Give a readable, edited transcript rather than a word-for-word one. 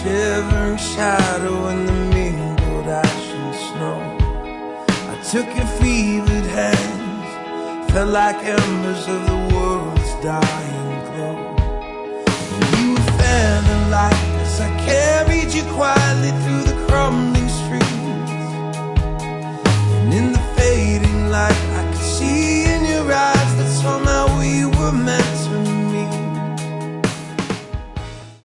shivering shadow in the mingled ash and snow. I took your fevered hands, felt like embers of the world's dying glow. And you were fanning light as I carried you quietly through the